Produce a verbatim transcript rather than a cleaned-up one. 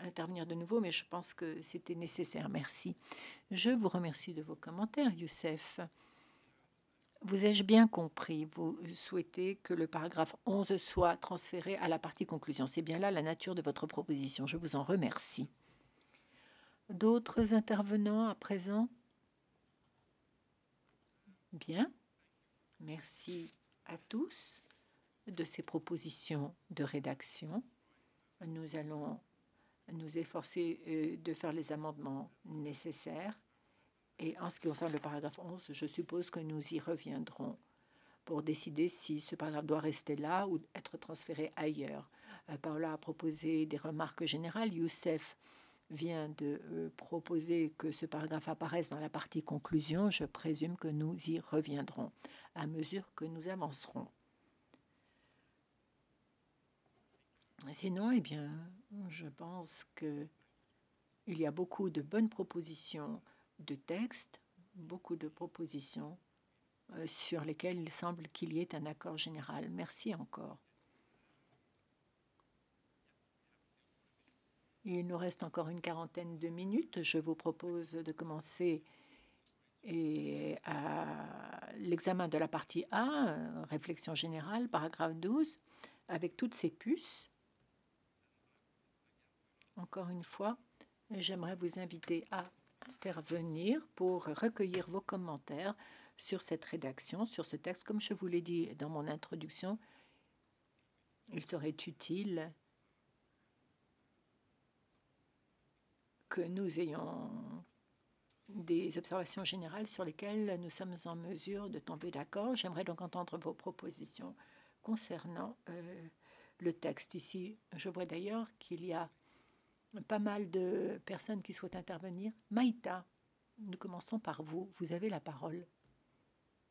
intervenir de nouveau, mais je pense que c'était nécessaire. Merci. Je vous remercie de vos commentaires, Youssef. Vous ai-je bien compris? Vous souhaitez que le paragraphe onze soit transféré à la partie conclusion. C'est bien là la nature de votre proposition. Je vous en remercie. D'autres intervenants à présent? Bien. Merci à tous de ces propositions de rédaction. Nous allons nous efforcer euh, de faire les amendements nécessaires. Et en ce qui concerne le paragraphe onze, je suppose que nous y reviendrons pour décider si ce paragraphe doit rester là ou être transféré ailleurs. Euh, Paola a proposé des remarques générales. Youssef vient de euh, proposer que ce paragraphe apparaisse dans la partie conclusion. Je présume que nous y reviendrons à mesure que nous avancerons. Sinon, eh bien, je pense que il y a beaucoup de bonnes propositions de texte, beaucoup de propositions euh, sur lesquelles il semble qu'il y ait un accord général. Merci encore. Il nous reste encore une quarantaine de minutes. Je vous propose de commencer et à l'examen de la partie A, euh, réflexion générale, paragraphe douze, avec toutes ces puces. Encore une fois, j'aimerais vous inviter à intervenir pour recueillir vos commentaires sur cette rédaction, sur ce texte. Comme je vous l'ai dit dans mon introduction, il serait utile que nous ayons des observations générales sur lesquelles nous sommes en mesure de tomber d'accord. J'aimerais donc entendre vos propositions concernant euh, le texte ici. Je vois d'ailleurs qu'il y a pas mal de personnes qui souhaitent intervenir. Maïta, nous commençons par vous. Vous avez la parole.